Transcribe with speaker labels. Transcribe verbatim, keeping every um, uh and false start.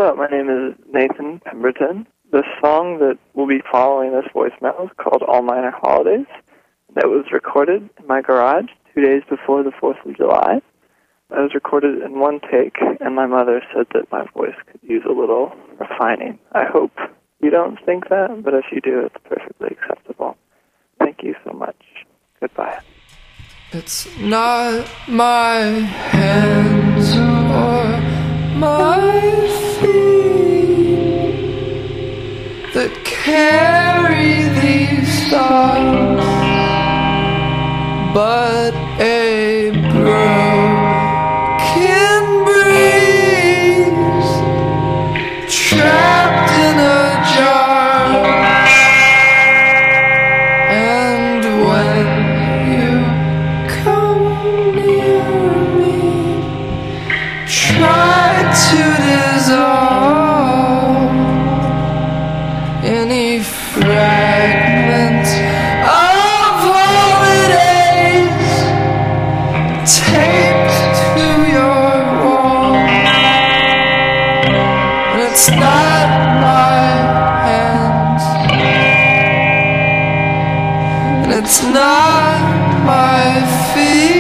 Speaker 1: Hello, my name is Nathan Pemberton. The song that will be following this voicemail is called All Minor Holidays. That was recorded in my garage two days before the fourth of July. It was recorded in one take, and my mother said that my voice could use a little refining. I hope you don't think that, but if you do, it's perfectly acceptable. Thank you so much. Goodbye.
Speaker 2: It's not my hands or my feet that carry these thoughts, but a broken breeze trapped in a jar. And when you come near me, try to dissolve any fragment of holidays taped to your wall. And it's not my hands, and it's not my feet